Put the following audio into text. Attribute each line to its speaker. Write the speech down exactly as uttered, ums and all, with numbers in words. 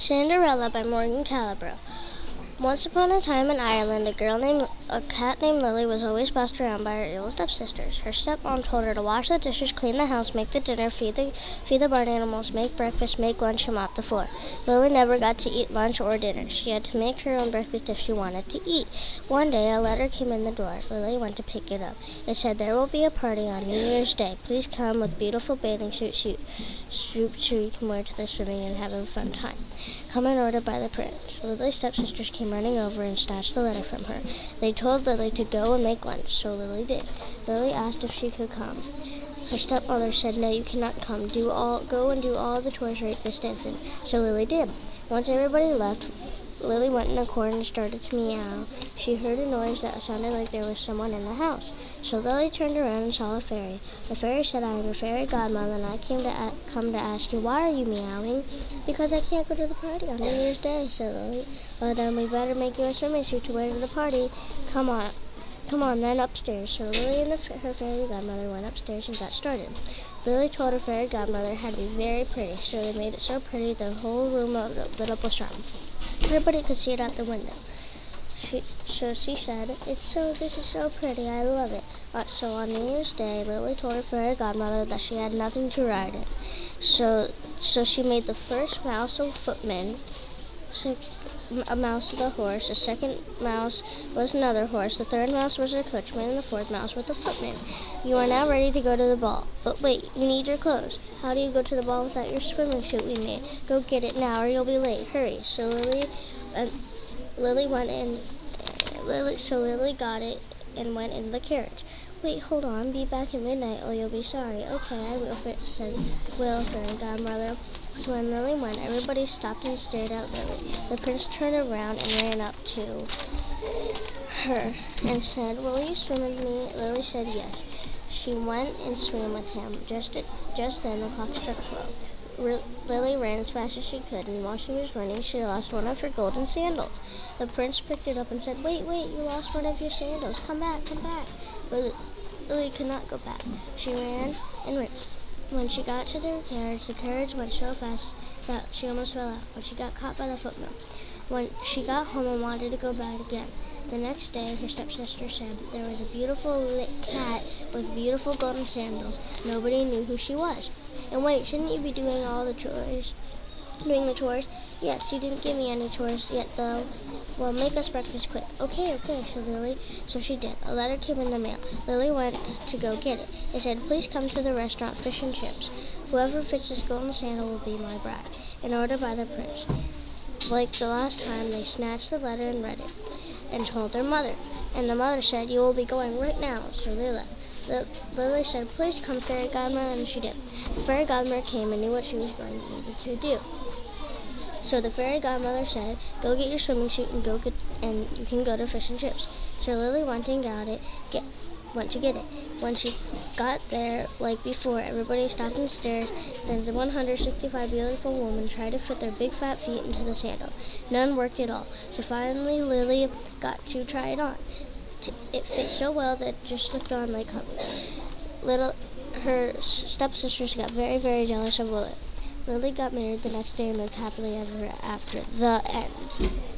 Speaker 1: Cinderella by Morgan Calabro. Once upon a time in Ireland, a girl named a cat named Lily was always bossed around by her evil stepsisters. Her stepmom told her to wash the dishes, clean the house, make the dinner, feed the feed the barn animals, make breakfast, make lunch, and mop the floor. Lily never got to eat lunch or dinner. She had to make her own breakfast if she wanted to eat. One day, a letter came in the door. Lily went to pick it up. It said, "There will be a party on New Year's Day. Please come with beautiful bathing suits you, suits you can wear to the swimming and have a fun time. Come in order by the prince." Lily's stepsisters came running over and snatched the letter from her. They told Lily to go and make lunch, so Lily did. Lily asked if she could come. Her stepmother said, "No, you cannot come. Do all, go and do all the chores right this instant." So Lily did. Once everybody left, Lily went in a corner and started to meow. She heard a noise that sounded like there was someone in the house. So Lily turned around and saw a fairy. The fairy said, "I am your fairy godmother, and I came to a- come to ask you, why are you meowing?" "Because I can't go to the party on New Year's Day," said Lily. "Well, then we better make you a swimming suit to wear to the party. Come on, come on, then upstairs." So Lily and the, her fairy godmother went upstairs and got started. Lily told her fairy godmother it had to be very pretty, so they made it so pretty the whole room lit up with charm. Everybody could see it out the window. She, so she said, "It's so. This is so pretty. I love it." Uh, so on New Year's Day, Lily told her fairy godmother that she had nothing to ride in. So, so she made the first mouse a footman, so a mouse was a horse, the second mouse was another horse, the third mouse was a coachman, and the fourth mouse was a footman. "You are now ready to go to the ball. But wait, you need your clothes. How do you go to the ball without your swimming suit we made? Go get it now or you'll be late. Hurry." So Lily, uh, Lily went in, Lily, so Lily got it and went in the carriage. "Wait, hold on, be back at midnight or you'll be sorry." "Okay, I will," said Will, fairy godmother. So when Lily went, everybody stopped and stared at Lily. The prince turned around and ran up to her and said, "Will you swim with me?" Lily said yes. She went and swam with him. Just at, just then the clock struck twelve. R- Lily ran as fast as she could, and while she was running, she lost one of her golden sandals. The prince picked it up and said, "Wait, wait, you lost one of your sandals. Come back, come back." Lily, Lily could not go back. She ran and ran. When she got to the carriage, the carriage went so fast that she almost fell out, but she got caught by the footman. When she got home and wanted to go back again, the next day her stepsister said there was a beautiful lit cat with beautiful golden sandals. Nobody knew who she was. "And wait, shouldn't you be doing all the chores? Doing the chores?" "Yes, you didn't give me any chores yet, though." "Well, make us breakfast quick." "Okay, okay," said Lily. So she did. A letter came in the mail. Lily went to go get it. It said, "Please come to the restaurant Fish and Chips. Whoever fits this golden sandal will be my bride." In order by the prince. Like the last time, they snatched the letter and read it, and told their mother. And the mother said, "You will be going right now." So they left. L- Lily said, "Please come, fairy godmother," and she did. The fairy godmother came and knew what she was going to need to do. So the fairy godmother said, "Go get your swimming suit and go get, and you can go to Fish and Chips." So Lily went and got it, get, went to get it. When she got there, like before, everybody stopped and stared. Then the one hundred sixty-five beautiful women tried to fit their big fat feet into the sandal. None worked at all. So finally Lily got to try it on. It fit so well that it just slipped on like honey. Little, her stepsisters got very, very jealous of Lily. Lily got married the next day and lived happily ever after. The end.